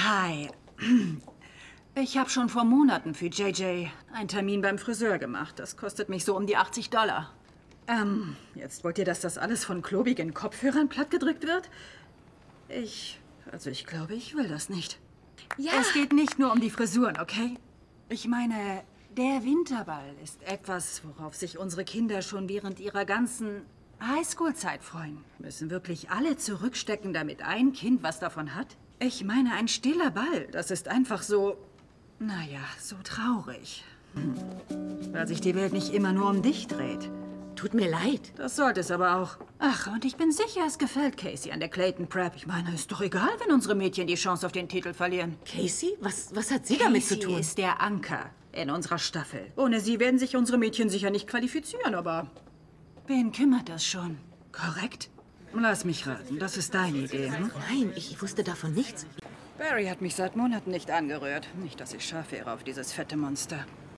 Hi. Ich habe schon vor Monaten für JJ einen Termin beim Friseur gemacht. Das kostet mich so um die $80. Jetzt wollt ihr, dass das alles von klobigen Kopfhörern plattgedrückt wird? Ich glaube, ich will das nicht. Ja. Es geht nicht nur um die Frisuren, okay? Ich meine, der Winterball ist etwas, worauf sich unsere Kinder schon während ihrer ganzen Highschool-Zeit freuen. Müssen wirklich alle zurückstecken, damit ein Kind was davon hat? Ich meine, ein stiller Ball, das ist einfach so, naja, so traurig. Weil sich die Welt nicht immer nur um dich dreht. Tut mir leid. Das sollte es aber auch. Ach, und ich bin sicher, es gefällt Casey an der Clayton Prep. Ich meine, ist doch egal, wenn unsere Mädchen die Chance auf den Titel verlieren. Casey? Was hat sie damit zu tun? Casey ist der Anker in unserer Staffel. Ohne sie werden sich unsere Mädchen sicher nicht qualifizieren, aber wen kümmert das schon? Korrekt? Lass mich raten, das ist deine Idee, hm? Nein, ich wusste davon nichts. Barry hat mich seit Monaten nicht angerührt. Nicht, dass ich scharf wäre auf dieses fette Monster.